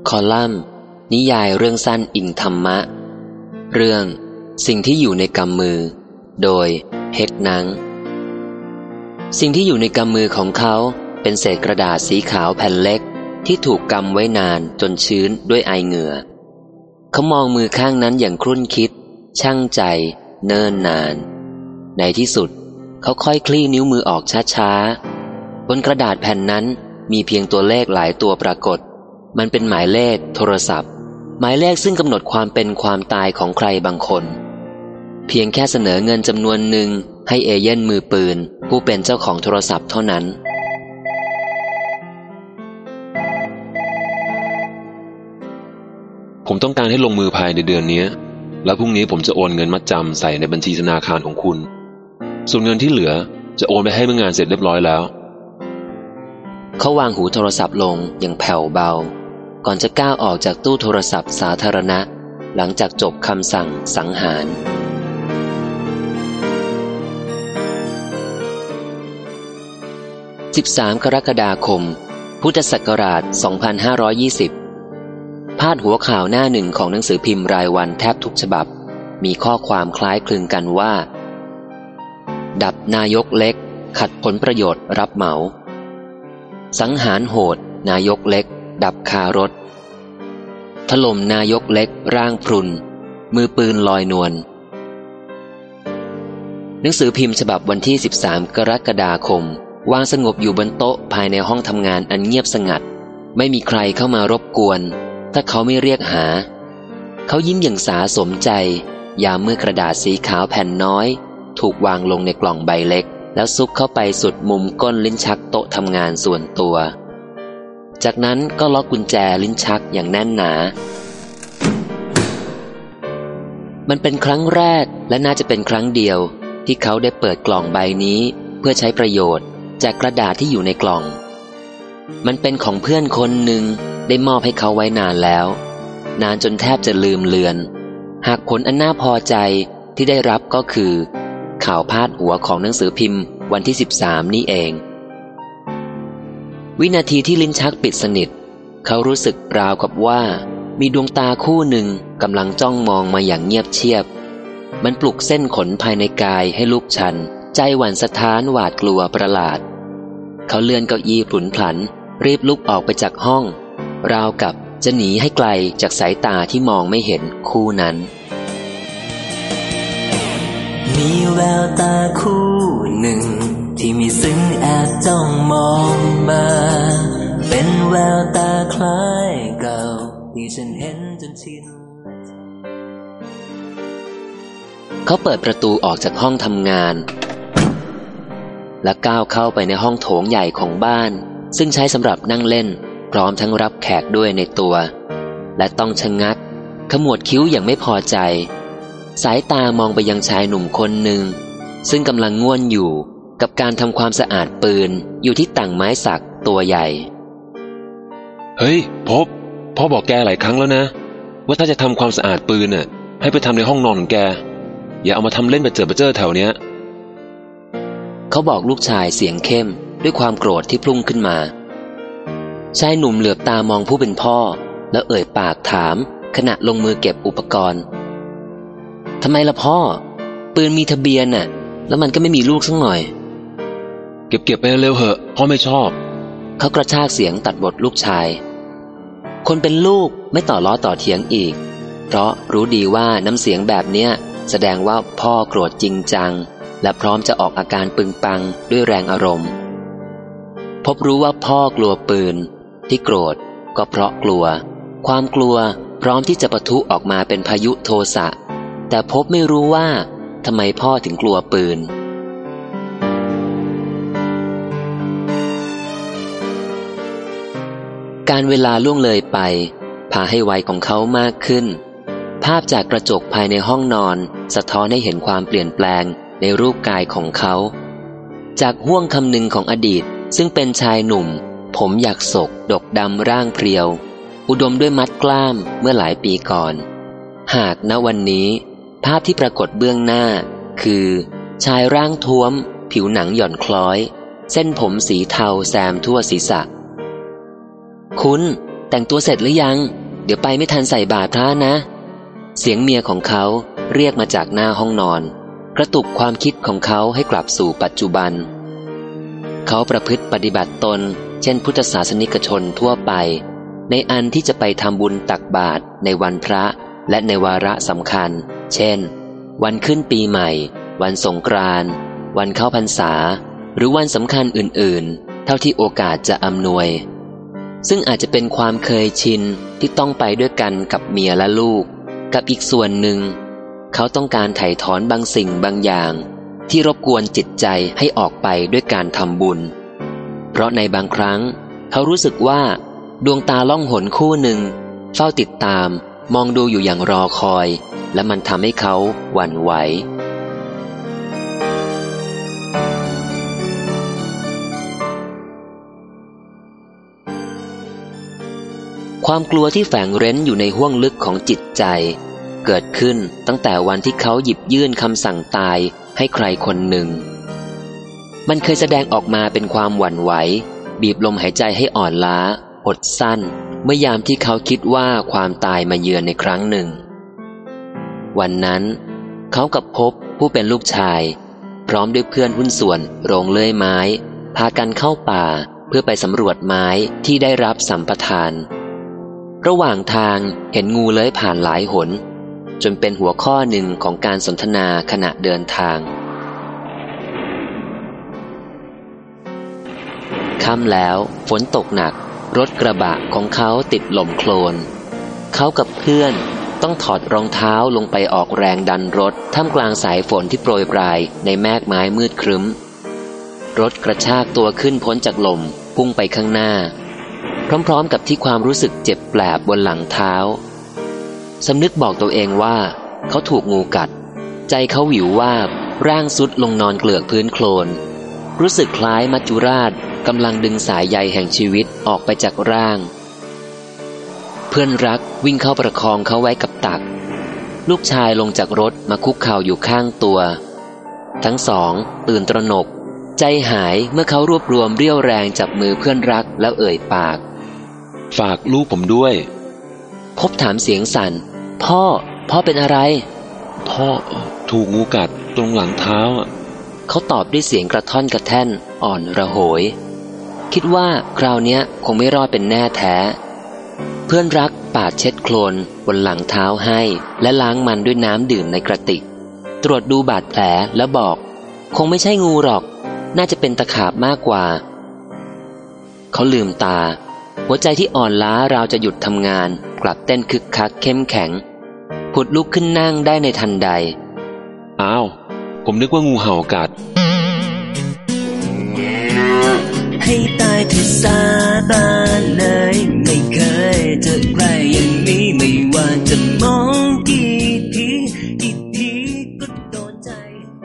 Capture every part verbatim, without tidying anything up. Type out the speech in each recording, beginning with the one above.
คอลัมน์นิยายเรื่องสั้นอิงธรรมะเรื่องสิ่งที่อยู่ในกำมือโดยเฮกนังสิ่งที่อยู่ในกำมือของเขาเป็นเศษกระดาษสีขาวแผ่นเล็กที่ถูกกำไว้นานจนชื้นด้วยไอเหงื่อเขามองมือข้างนั้นอย่างครุ่นคิดชั่งใจเนิ่นนานในที่สุดเขาค่อยคลี่นิ้วมือออกช้าๆบนกระดาษแผ่นนั้นมีเพียงตัวเลขหลายตัวปรากฏมันเป็นหมายเลขโทรศัพท์หมายเลขซึ่งกำหนดความเป็นความตายของใครบางคนเพียงแค่เสนอเงินจำนวนหนึ่งให้เอเย่นมือปืนผู้เป็นเจ้าของโทรศัพท์เท่านั้นผมต้องการให้ลงมือภายในเดือนนี้แล้วพรุ่งนี้ผมจะโอนเงินมัดจำใส่ในบัญชีธนาคารของคุณส่วนเงินที่เหลือจะโอนไปให้เมื่องานเสร็จเรียบร้อยแล้วเขาวางหูโทรศัพท์ลงอย่างแผ่วเบาก่อนจะก้าวออกจากตู้โทรศัพท์สาธารณะหลังจากจบคำสั่งสังหารสิบสามกรกฎาคมพุทธศักราชสองพันห้าร้อยยี่สิบพาดหัวข่าวหน้าหนึ่งของหนังสือพิมพ์รายวันแทบทุกฉบับมีข้อความคล้ายคลึงกันว่าดับนายกเล็กขัดผลประโยชน์รับเหมาสังหารโหดนายกเล็กดับคารถถล่มนายกเล็กร่างพรุนมือปืนลอยนวลหนังสือพิมพ์ฉบับวันที่สิบสามกรกฎาคมวางสงบอยู่บนโต๊ะภายในห้องทำงานอันเงียบสงัดไม่มีใครเข้ามารบกวนถ้าเขาไม่เรียกหาเขายิ้มอย่างสาสมใจยามเมื่อกระดาษสีขาวแผ่นน้อยถูกวางลงในกล่องใบเล็กแล้วซุกเข้าไปสุดมุมก้นลิ้นชักโต๊ะทำงานส่วนตัวจากนั้นก็ล็อกกุญแจลิ้นชักอย่างแน่นหนามันเป็นครั้งแรกและน่าจะเป็นครั้งเดียวที่เขาได้เปิดกล่องใบนี้เพื่อใช้ประโยชน์จากกระดาษที่อยู่ในกล่องมันเป็นของเพื่อนคนหนึ่งได้มอบให้เขาไว้นานแล้วนานจนแทบจะลืมเลือนหากผลอันน่าพอใจที่ได้รับก็คือข่าวพาดหัวของหนังสือพิมพ์วันที่สิบสามนี่เองวินาทีที่ลิ้นชักปิดสนิทเขารู้สึกราวกับว่ามีดวงตาคู่หนึ่งกำลังจ้องมองมาอย่างเงียบเชียบมันปลุกเส้นขนภายในกายให้ลุกชันใจหวั่นสะท้านหวาดกลัวประหลาดเขาเลื่อนเก้าอี้ผุนผันรีบลุกออกไปจากห้องราวกับจะหนีให้ไกลจากสายตาที่มองไม่เห็นคู่นั้นมีแววตาคู่หนึ่งที่มีซึ้งแอบจ้องมองมาเป็นแววตาคล้ายเก่าที่ฉันเห็นจนชินเขาเปิดประตูออกจากห้องทำงานและก้าวเข้าไปในห้องโถงใหญ่ของบ้านซึ่งใช้สำหรับนั่งเล่นพร้อมทั้งรับแขกด้วยในตัวและต้องชะงักขมวดคิ้วอย่างไม่พอใจสายตามองไปยังชายหนุ่มคนหนึ่งซึ่งกำลังง่วนอยู่กับการทำความสะอาดปืนอยู่ที่ต่างไม้สักตัวใหญ่เฮ้ยพบพ่อบอกแกหลายครั้งแล้วนะว่าถ้าจะทำความสะอาดปืนน่ะให้ไปทำในห้องนอนของแกอย่าเอามาทำเล่นแบบเจอเจอแถวเนี้ยเขาบอกลูกชายเสียงเข้มด้วยความโกรธที่พุ่งขึ้นมาชายหนุ่มเหลือบตามองผู้เป็นพ่อแล้วเอ่ยปากถามขณะลงมือเก็บอุปกรณ์ทำไมล่ะพ่อปืนมีทะเบียนน่ะแล้วมันก็ไม่มีลูกสักหน่อยเก็บเก็บไปเร็วเหอะพ่อไม่ชอบเขากระชากเสียงตัดบทลูกชายคนเป็นลูกไม่ต่อล้อต่อเถียงอีกเพราะรู้ดีว่าน้ำเสียงแบบเนี้ยแสดงว่าพ่อโกรธจริงจังและพร้อมจะออกอาการปึงปังด้วยแรงอารมณ์พบรู้ว่าพ่อกลัวปืนที่โกรธก็เพราะกลัวความกลัวพร้อมที่จะปะทุออกมาเป็นพายุโทสะแต่พบไม่รู้ว่าทำไมพ่อถึงกลัวปืนการเวลาล่วงเลยไปพาให้วัยของเขามากขึ้นภาพจากกระจกภายในห้องนอนสะท้อนให้เห็นความเปลี่ยนแปลงในรูปกายของเขาจากห้วงคำหนึ่งของอดีตซึ่งเป็นชายหนุ่มผมหยักศกดกดำร่างเพรียวอุดมด้วยมัดกล้ามเมื่อหลายปีก่อนหากณวันนี้ภาพที่ปรากฏเบื้องหน้าคือชายร่างท้วมผิวหนังหย่อนคล้อยเส้นผมสีเทาแซมทั่วศีรษะคุณแต่งตัวเสร็จหรือยังเดี๋ยวไปไม่ทันใส่บาตรพระนะเสียงเมียของเขาเรียกมาจากหน้าห้องนอนกระตุกความคิดของเขาให้กลับสู่ปัจจุบันเขาประพฤติปฏิบัติตนเช่นพุทธศาสนิกชนทั่วไปในอันที่จะไปทำบุญตักบาตรในวันพระและในวาระสำคัญเช่นวันขึ้นปีใหม่วันสงกรานต์วันเข้าพรรษาหรือวันสำคัญอื่นๆเท่าที่โอกาสจะอำนวยซึ่งอาจจะเป็นความเคยชินที่ต้องไปด้วยกันกับเมียและลูกกับอีกส่วนหนึ่งเขาต้องการไถ่ถอนบางสิ่งบางอย่างที่รบกวนจิตใจให้ออกไปด้วยการทำบุญเพราะในบางครั้งเขารู้สึกว่าดวงตาล่องหนคู่หนึ่งเฝ้าติดตามมองดูอยู่อย่างรอคอยและมันทำให้เขาหวั่นไหวความกลัวที่แฝงเร้นอยู่ในห้วงลึกของจิตใจเกิดขึ้นตั้งแต่วันที่เขาหยิบยื่นคำสั่งตายให้ใครคนหนึ่งมันเคยแสดงออกมาเป็นความหวั่นไหวบีบลมหายใจให้อ่อนล้าหดสั้นเมื่อยามที่เขาคิดว่าความตายมาเยือนในครั้งหนึ่งวันนั้นเขากับพบผู้เป็นลูกชายพร้อมด้วยเพื่อนหุ้นส่วนโรงเลื่อยไม้พากันเข้าป่าเพื่อไปสำรวจไม้ที่ได้รับสัมปทานระหว่างทางเห็นงูเลื้อยผ่านหลายหนจนเป็นหัวข้อหนึ่งของการสนทนาขณะเดินทางค่ำแล้วฝนตกหนักรถกระบะของเขาติดหล่มโคลนเขากับเพื่อนต้องถอดรองเท้าลงไปออกแรงดันรถท่ามกลางสายฝนที่โปรยปลายในแมฆไม้มืดครึ้มรถกระชากตัวขึ้นพ้นจากหล่มพุ่งไปข้างหน้าพร้อมๆกับที่ความรู้สึกเจ็บแปลบบนหลังเท้าสำนึกบอกตัวเองว่าเขาถูกงูกัดใจเขาหวิววาบร่างสุดลงนอนเกลือกพื้นโคลนรู้สึกคล้ายมัจจุราชกำลังดึงสายใยแห่งชีวิตออกไปจากร่างเพื่อนรักวิ่งเข้าประคองเขาไว้กับตักลูกชายลงจากรถมาคุกเข่าอยู่ข้างตัวทั้งสองตื่นตระหนกใจหายเมื่อเขารวบรวมเรี่ยวแรงจับมือเพื่อนรักแล้วเอ่ยปากฝากลูกผมด้วยพบถามเสียงสั่นพ่อพ่อเป็นอะไรพ่อถูกงูกัดตรงหลังเท้าเขาตอบด้วยเสียงกระท่อนกระแท่นอ่อนระโหยคิดว่าคราวนี้คงไม่รอดเป็นแน่แท้เพื่อนรักปาดเช็ดโคลนบนหลังเท้าให้และล้างมันด้วยน้ำดื่มในกระติกตรวจดูบาดแผลแล้วบอกคงไม่ใช่งูหรอกน่าจะเป็นตะขาบมากกว่าเขาลืมตาหัวใจที่อ่อนล้าราวจะหยุดทำงานกลับเต้นคึกคักเข้มแข็งผุดลุกขึ้นนั่งได้ในทันใดอ้าวผมนึกว่างูเห่ากัดให้ตายที่สาบานเลยไม่เคยเจอใครอย่างนี้ไม่ว่าจะมองกี่ทีกี่ทีก็โดนใจ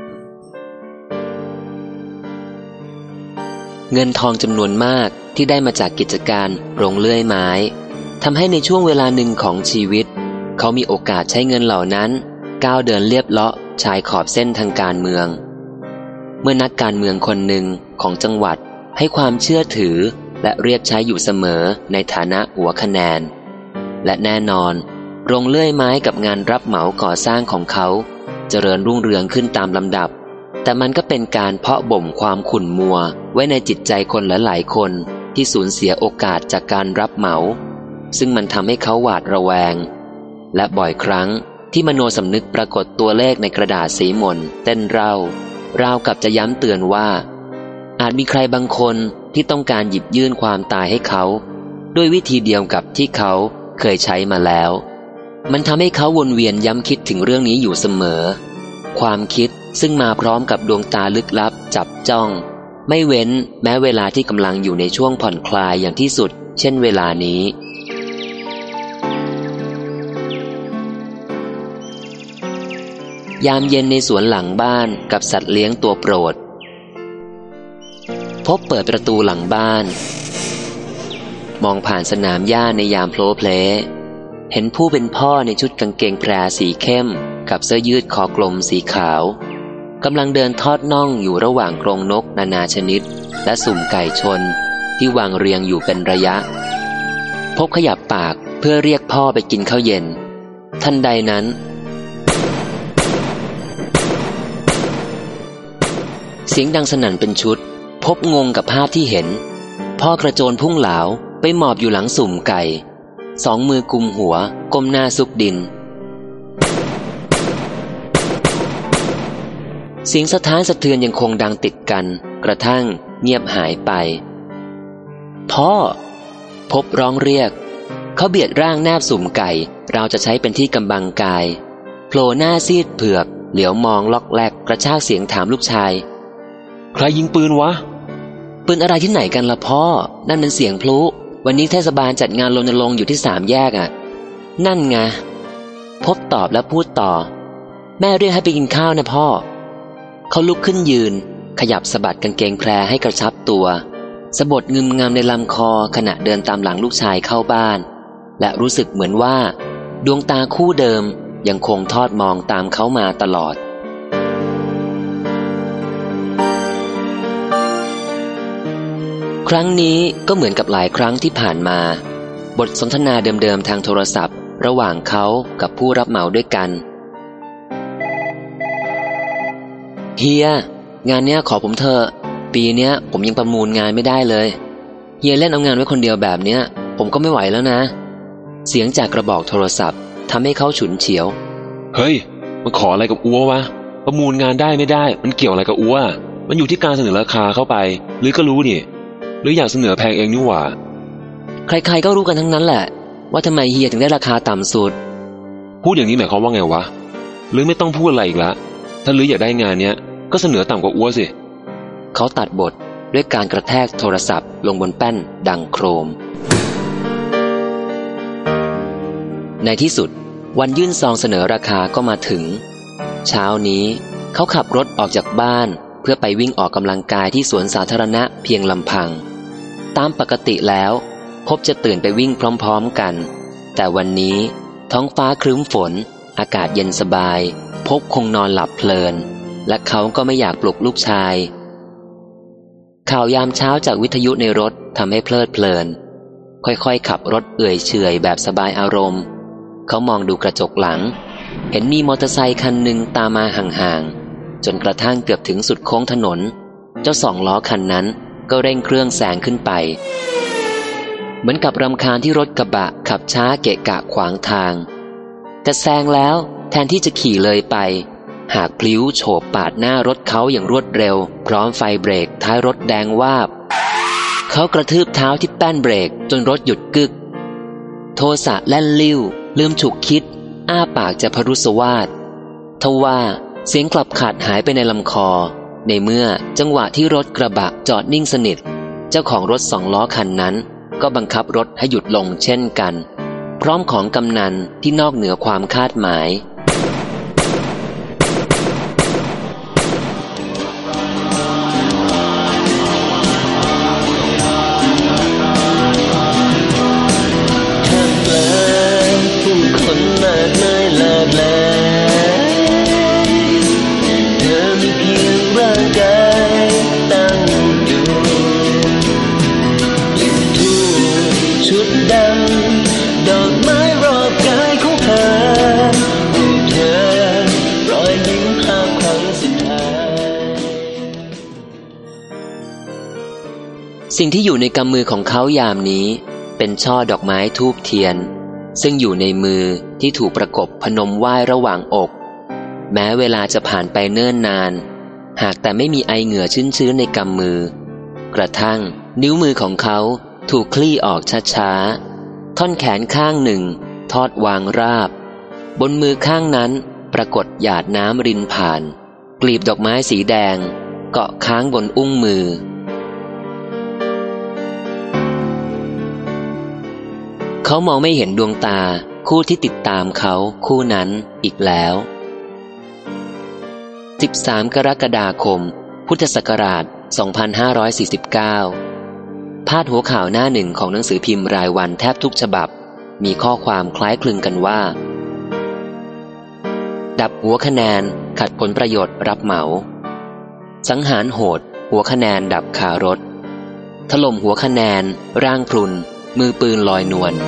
เงินทองจำนวนมากที่ได้มาจากกิจการโรงเลื่อยไม้ทำให้ในช่วงเวลาหนึ่งของชีวิตเขามีโอกาสใช้เงินเหล่านั้นก้าวเดินเลียบเลาะชายขอบเส้นทางการเมืองเมื่อนักการเมืองคนหนึ่งของจังหวัดให้ความเชื่อถือและเรียกใช้อยู่เสมอในฐานะหัวคะแนนและแน่นอนโรงเลื่อยไม้กับงานรับเหมาก่อสร้างของเขาเจริญรุ่งเรืองขึ้นตามลำดับแต่มันก็เป็นการเพาะบ่มความขุ่นมัวไว้ในจิตใจคนหลายๆคนที่สูญเสียโอกาสจากการรับเหมาซึ่งมันทำให้เขาหวาดระแวงและบ่อยครั้งที่มโนสำนึกปรากฏตัวเลขในกระดาษสีมนเต้นเร่าราวกับจะย้ำเตือนว่าอาจมีใครบางคนที่ต้องการหยิบยื่นความตายให้เขาด้วยวิธีเดียวกับที่เขาเคยใช้มาแล้วมันทำให้เขาวนเวียนย้ำคิดถึงเรื่องนี้อยู่เสมอความคิดซึ่งมาพร้อมกับดวงตาลึกลับจับจ้องไม่เว้นแม้เวลาที่กำลังอยู่ในช่วงผ่อนคลายอย่างที่สุดเช่นเวลานี้ยามเย็นในสวนหลังบ้านกับสัตว์เลี้ยงตัวโปรดพบเปิดประตูหลังบ้านมองผ่านสนามหญ้าในยามโผล่เพลเห็นผู้เป็นพ่อในชุดกางเกงแพรสีเข้มกับเสื้อยืดคอกลมสีขาวกำลังเดินทอดน่องอยู่ระหว่างกรงนกนานาชนิดและสุ่มไก่ชนที่วางเรียงอยู่เป็นระยะพบขยับปากเพื่อเรียกพ่อไปกินข้าวเย็นทันใดนั้นเสียงดังสนั่นเป็นชุดพบงงกับภาพที่เห็นพ่อกระโจนพุ่งเหลาไปหมอบอยู่หลังสุ่มไก่สองมือกุมหัวก้มหน้าซุกดินเสียงสะท้านสะเทือนยังคงดังติดกันกระทั่งเงียบหายไปพ่อพบร้องเรียกเขาเบียดร่างแนบสุ่มไก่เราจะใช้เป็นที่กำบังกายโผล่หน้าซีดเผือกเหลียวมองล็อกแลกกระชากเสียงถามลูกชายใครยิงปืนวะปืนอะไรที่ไหนกันล่ะพ่อนั่นเป็นเสียงพลุวันนี้เทศบาลจัดงานรณรงค์อยู่ที่สามแยกอ่ะนั่นไงพบตอบและพูดต่อแม่เรียกให้ไปกินข้าวนะพ่อเขาลุกขึ้นยืนขยับสะบัดกางเกงแพรให้กระชับตัวสะบดงึมงำในลำคอขณะเดินตามหลังลูกชายเข้าบ้านและรู้สึกเหมือนว่าดวงตาคู่เดิมยังคงทอดมองตามเขามาตลอดครั้งนี้ก็เหมือนกับหลายครั้งที่ผ่านมาบทสนทนาเดิมๆทางโทรศัพท์ระหว่างเขากับผู้รับเหมาด้วยกันเฮียงานเนี้ยขอผมเถอะปีเนี้ยผมยังประมูลงานไม่ได้เลยเฮียเล่นเอางานไว้คนเดียวแบบเนี้ยผมก็ไม่ไหวแล้วนะเสียงจากกระบอกโทรศัพท์ทำให้เขาฉุนเฉียวเฮ้ยมันขออะไรกับอัววะประมูลงานได้ไม่ได้มันเกี่ยวอะไรกับอัวมันอยู่ที่การเสนอราคาเข้าไปหรือก็รู้นี่หรืออยากเสนอแพงเองนี่หว่าใครๆก็รู้กันทั้งนั้นแหละว่าทำไมเฮียถึงได้ราคาต่ำสุดพูดอย่างนี้หมายความว่าไงวะหรือไม่ต้องพูดอะไรอีกละถ้าหรืออยากได้งานเนี้ยก็เสนอต่ำกว่าอัวสิเขาตัดบทด้วยการกระแทกโทรศัพท์ลงบนแป้นดังโครมในที่สุดวันยื่นซองเสนอราคาก็มาถึงเช้านี้เขาขับรถออกจากบ้านเพื่อไปวิ่งออกกำลังกายที่สวนสาธารณะเพียงลำพังตามปกติแล้วพบจะตื่นไปวิ่งพร้อมๆกันแต่วันนี้ท้องฟ้าครึ้มฝนอากาศเย็นสบายพบคงนอนหลับเพลินและเขาก็ไม่อยากปลุกลูกชายข่าวยามเช้าจากวิทยุในรถทำให้เพลิดเพลินค่อยๆขับรถเอื่อยเฉยแบบสบายอารมณ์เขามองดูกระจกหลังเห็นมีมอเตอร์ไซค์คันหนึ่งตามมาห่างๆจนกระทั่งเกือบถึงสุดโค้งถนนเจ้าสองล้อคันนั้นก็เร่งเครื่องแซงขึ้นไปเหมือนกับรำคาญที่รถกระบะขับช้าเกะกะขวางทางแต่แซงแล้วแทนที่จะขี่เลยไปหากพลิ้วโฉบปาดหน้ารถเขาอย่างรวดเร็วพร้อมไฟเบรกท้ายรถแดงวาบเขากระทืบเท้าที่แป้นเบรกจนรถหยุดกึกโทสะแล่นลิ้วลืมฉุกคิดอ้าปากจะพรุสวาททว่าเสียงกลับขาดหายไปในลำคอในเมื่อจังหวะที่รถกระบะจอดนิ่งสนิทเจ้าของรถสองล้อคันนั้นก็บังคับรถให้หยุดลงเช่นกันพร้อมของกำนันที่นอกเหนือความคาดหมายสิ่งที่อยู่ในกำมือของเขายามนี้เป็นช่อดอกไม้ธูปเทียนซึ่งอยู่ในมือที่ถูกประกบพนมไหว้ระหว่างอกแม้เวลาจะผ่านไปเนิ่นนานหากแต่ไม่มีไอเหงื่อชื้นๆในกำมือกระทั่งนิ้วมือของเขาถูกคลี่ออกช้าๆท่อนแขนข้างหนึ่งทอดวางราบบนมือข้างนั้นปรากฏหยาดน้ำรินผ่านกลีบดอกไม้สีแดงเกาะค้างบนอุ้งมือเขามองไม่เห็นดวงตาคู่ที่ติดตามเขาคู่นั้นอีกแล้วสิบสามกรกฎาคมพุทธศักราชสองพันห้าร้อยสี่สิบเก้าพาดหัวข่าวหน้าหนึ่งของหนังสือพิมพ์รายวันแทบทุกฉบับมีข้อความคล้ายคลึงกันว่าดับหัวคะแนนขัดผลประโยชน์รับเหมาสังหารโหดหัวคะแนนดับคารถถล่มหัวคะแนนร่างพรุนมือปืนลอยนวล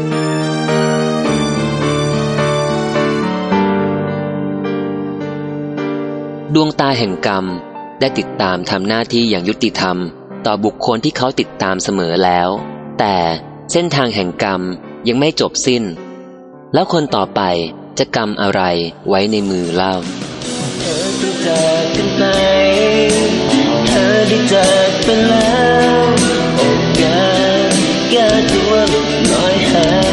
ดวงตาแห่งกรรมได้ติดตามทำหน้าที่อย่างยุติธรรมต่อบุคคลที่เขาติดตามเสมอแล้วแต่เส้นทางแห่งกรรมยังไม่จบสิ้นแล้วคนต่อไปจะกรรมอะไรไว้ในมือเล่าเธอต้องจากกันไปเธอได้จากไปแล้วโอกาสแก้ตัวหน่อยหา